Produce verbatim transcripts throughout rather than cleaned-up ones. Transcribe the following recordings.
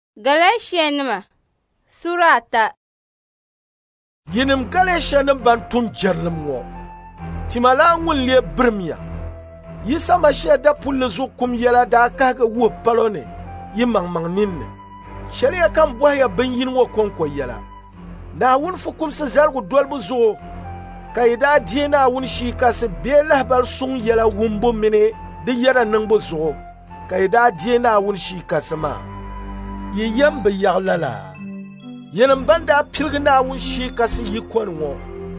Galatianima Sura ta Yinim Galatianim ban tum jerlim wo Timala ngun le birmia Yisa ma sheda pulle zo kum yela da kaga wo palone yimang mang ninne Sharia kan boya ben yin wo konko yela Na wun fukum se zargu dolbu zo Kaida dina wun shi ka se bela bal sung yela wumbo mine de yara nangbo zo Kaida dina wun shi ka sama Yi yambe yaglala Yenam banda pilgna wun shi ka se yikon wo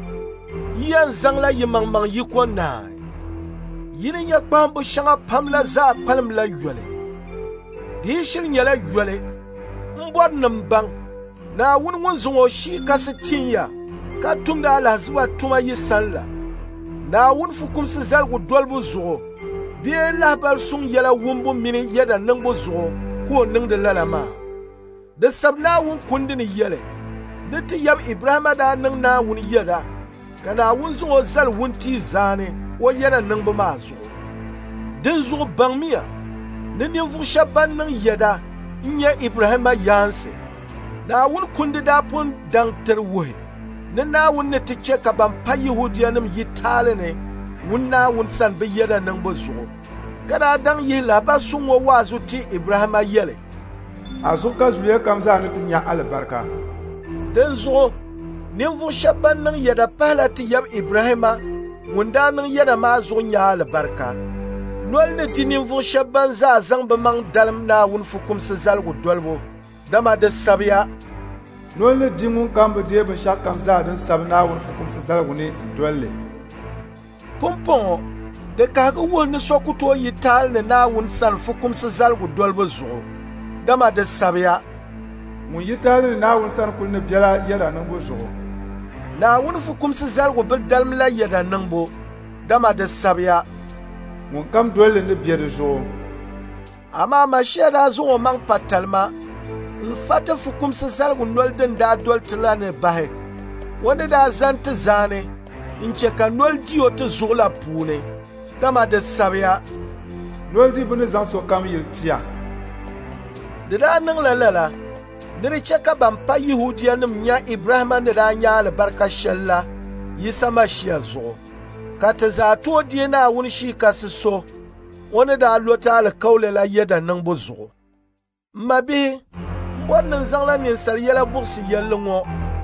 Yan zangla yimang mang yikon na Yini nya kpambo shanga pamla za palm la yole Di shil nyala yole Mbwad nambang Na wun wun zungo shi ka se tinya Ka tumda ala zwa tuma yisanla Na wun fukum se zalgu dolbu zugo Biye lahbal sung yala wumbu mini yada nangbo zugo Kuo nangde lalama Da sabna wun kundini yele Da ti yab Ibrahima da nang na wun yada Kana wun zungo zal wun ti zane Wa yada nangbo ma zugo Den zugo bangmiya Na ninfu shaban nang yada Nya Ibrahima yanse Na wun kundi da pun dang ter wuhi Na na wun ne te cheka ban pa Yahudiyanim yitale ne Wun na wun san be yada nangbo zugo Kada dang yi la ba sungo wazu ti Ibrahima yele Azuka zuye kamza ne tinya albarka Den zugo Ninfu shaban nang yada pala ti yab Ibrahima Wunda nang yada ma zugo nya albarka Nol ne ti ninfu shaban za zang ba mang dalam na wun fukum se zalgu dolbo Dama de sabya Nole dingun kambe die ben shak kamza den sabna won fukum se zalgu ne dolle Pompon de kaga won ne sokuto yital ne na wun san fukum se zalgu dolbo zo Dama de sabya mun yital na won san kul ne biala yada nan bo zo Na wun fukum se zalgu bil dalmla yada nan bo Dama de sabya mun kam dolle ne biere zo Ama ma sheda zo mang patalma Nfata fukum se zalgu nol den da dol tlane bahe Wanda da zante zane Inche ka nol diyo te zola pune Dama de sabya nol di bune zan so kam yil tia Dida nang la lala Nire cheka ban pa Yahudiyanim nya Ibrahima nida nya albarka shella Yisa mashia zo Kata za to diye na wun shi kasi so Wanda da lota alkaule la yeda nang bo zo Mabi Wannan zangla ninsal yela bugsi yellungo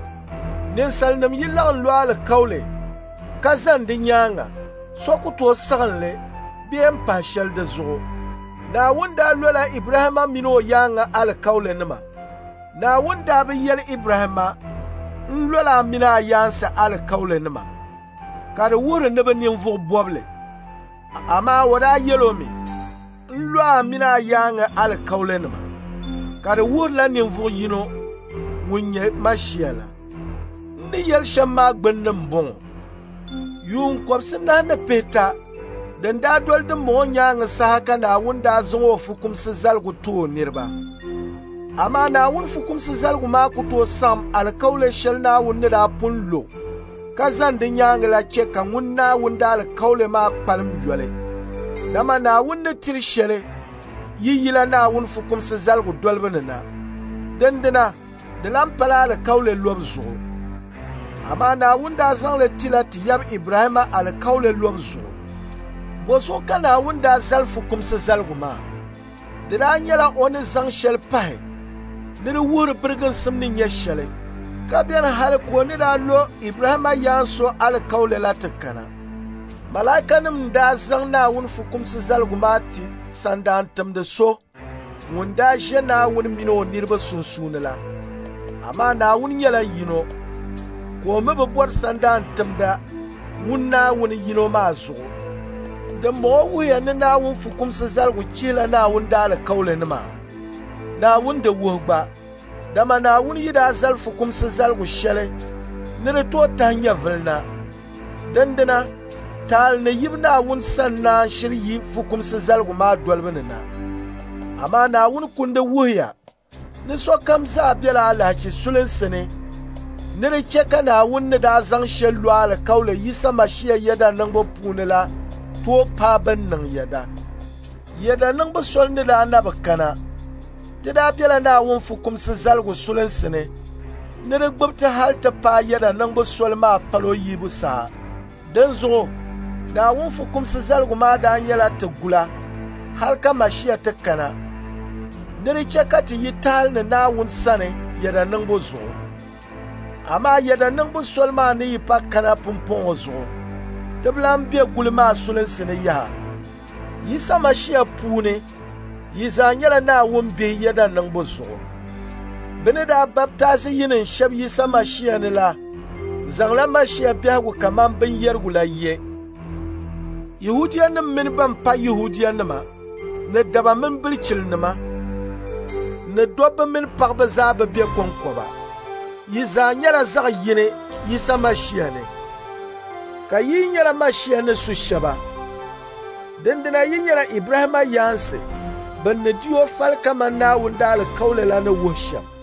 Ninsal nam yilang lwa alkaule Kazan di nyanga Soku to saganle Bien pa shel de zo Na wunda lwela Ibrahima mino yanga alkaule nima Na wunda bi yel Ibrahima Lwela mina yansa alkaule nima Kada wuri niba ninvu boble Ama wada yelo mi Lwa mina yanga alkaule nima Kada wur la ninvu yino Munye mashiela Ndi yel shama gbenna mbongo Yung kwabsi na na peta Den da dol de mo nyanga sahaka na wunda zongo fukum se zalgu to nirba Ama na wun fukum se zalgu ma kuto sam alkaule shel na wunda da punlo Kazan de nyanga la cheka wunna wunda alkaule ma palm yole Dama na wunda tirshele Yiyila na wun fukum se zalgu dolbana na Dendena de lampala la kaule lobzo Ama na wunda zangle tila ti yab Ibrahima al kaule lobzo Boso kana wunda zal fukum se zalgu ma De da nyala one zang shel pahe De de wur birgin simni nye shele Ka biyan hal ko ni da lo Ibrahima yanso al kaule la tekana Malaikanim da zang na wun fukum se zalgu ma ti sandan tam de so wunda jena wun mino nirba sunsunala ama na wun yala yino ko mebe bor sandan tam da wunna wun yino ma zo da mo wuya ne na wun fukum se zalgu chila na wun dala kaule nima na wun da wuhba da ma na wun yida zal fukum se zalgu shele ne to tanya vilna dandana tal ne yibna wun sanna shiryi fukum se zalgu ma dolbana na ama na wun kunda wuya ni so kam za bela alhaji sulin sene ni re cheka na wun ne da zang shellu ala kaule yisa mashiya yada nan bo punela to pa ban nan yada yada nan bo sol ne da na bakana Ti daa bela Naawuni fukumsi zaligu sulinsi ni ni di gbubi ti hali ti paai yɛda niŋbu soli maa palo yiibu saa. Din zuɣu Naawuni fukumsi zaligu maa daa nyɛla ti gula hali ka Mashia ti kana. Ni di chɛ ka ti yi tahali ni Naawuni sani yɛda niŋbu zuɣu. Amaa yɛda niŋbu soli maa ni yi pa kana pumpɔŋɔ zuɣu ti bi lan be guli maa sulinsi ni yaha. Yisa Mashia puuni yi zaa nyɛla Naawuni bihi yɛda niŋbu zuɣu. Bɛ ni daa baptaazi yini n-shɛbi Yisa Mashia ni la zaŋla Mashia biɛhigu kaman binyɛrigu la ye. Yahudiyanima mini ban pa Yahudiyanima ni daba mini bilichilinima ni dobba mini paɣiba zaa bi be kɔŋkɔba. Yi zaa nyɛla zaɣ' yini Yisa Mashia ni. Ka yi nyɛla Mashia ni su shɛba. Dindina yi nyɛla Ibrahima yaansi bin ni diyo fali kaman Naawuni daali kauli la ni wuhi shɛm.